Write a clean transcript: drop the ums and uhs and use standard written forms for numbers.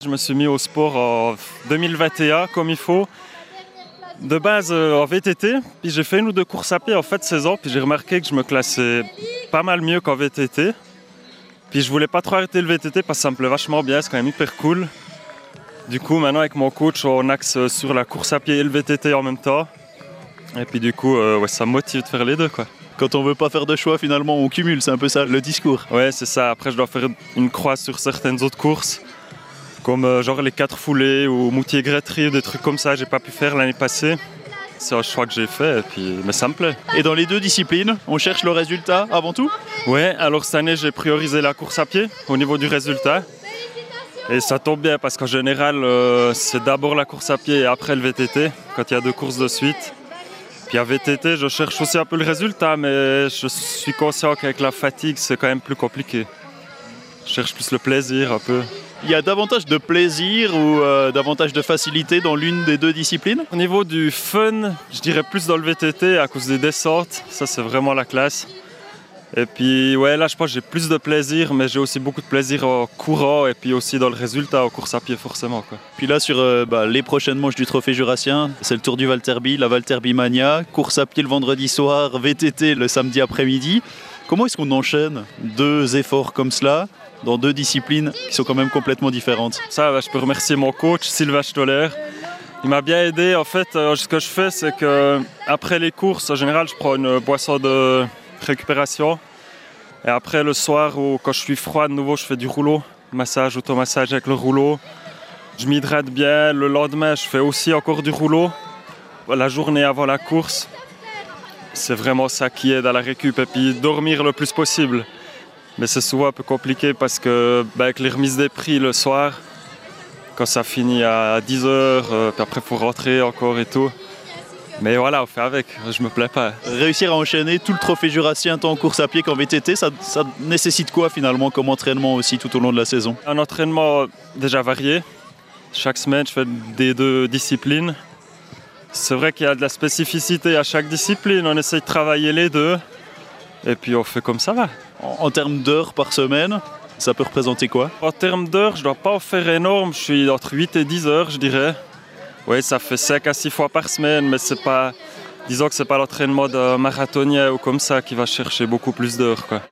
Je me suis mis au sport en 2021 comme il faut. De base en VTT, puis j'ai fait une ou deux courses à pied en fait 16 ans, puis j'ai remarqué que je me classais pas mal mieux qu'en VTT. Puis je voulais pas trop arrêter le VTT parce que ça me plaît vachement bien, c'est quand même hyper cool. Du coup maintenant avec mon coach on axe sur la course à pied et le VTT en même temps. Et puis du coup ça me motive de faire les deux quoi. Quand on veut pas faire de choix, finalement, on cumule, c'est un peu ça le discours. Ouais c'est ça, après je dois faire une croix sur certaines autres courses. Comme genre les 4 foulées ou Moutier-Gretry ou des trucs comme ça, j'ai pas pu faire l'année passée. C'est un choix que j'ai fait, et puis, mais ça me plaît. Et dans les deux disciplines, on cherche le résultat avant tout ? Ouais, alors cette année j'ai priorisé la course à pied au niveau du résultat. Et ça tombe bien parce qu'en général c'est d'abord la course à pied et après le VTT, quand il y a 2 courses de suite. Puis à VTT je cherche aussi un peu le résultat, mais je suis conscient qu'avec la fatigue c'est quand même plus compliqué. Je cherche plus le plaisir un peu. Il y a davantage de plaisir ou davantage de facilité dans l'une des deux disciplines ? Au niveau du fun, je dirais plus dans le VTT à cause des descentes, ça c'est vraiment la classe. Et puis ouais, là je pense que j'ai plus de plaisir, mais j'ai aussi beaucoup de plaisir en courant et puis aussi dans le résultat en course à pied forcément quoi. Puis là sur les prochaines manches du Trophée Jurassien, c'est le Tour du Valterby, la Valterby Mania, course à pied le vendredi soir, VTT le samedi après-midi. Comment est-ce qu'on enchaîne 2 efforts comme cela dans 2 disciplines qui sont quand même complètement différentes ? Ça, je peux remercier mon coach, Sylvain Stoller. Il m'a bien aidé. En fait, ce que je fais, c'est qu'après les courses, en général, je prends une boisson de récupération. Et après, le soir, ou quand je suis froid, de nouveau, je fais du rouleau. Massage, automassage avec le rouleau. Je m'hydrate bien. Le lendemain, je fais aussi encore du rouleau. La journée avant la course, c'est vraiment ça qui aide à la récup. Et puis, dormir le plus possible. Mais c'est souvent un peu compliqué parce que avec les remises des prix le soir, quand ça finit à 10h, puis après il faut rentrer encore et tout. Mais voilà, on fait avec, je me plains pas. Réussir à enchaîner tout le Trophée Jurassien tant en course à pied qu'en VTT, ça nécessite quoi finalement comme entraînement aussi tout au long de la saison ? Un entraînement déjà varié. Chaque semaine, je fais des 2 disciplines. C'est vrai qu'il y a de la spécificité à chaque discipline, on essaye de travailler les 2. Et puis on fait comme ça va. En termes d'heures par semaine, ça peut représenter quoi ? En termes d'heures, je ne dois pas en faire énorme. Je suis entre 8 et 10 heures, je dirais. Oui, ça fait 5 à 6 fois par semaine, mais c'est pas... Disons que ce n'est pas l'entraînement d'un marathonien ou comme ça qui va chercher beaucoup plus d'heures, quoi.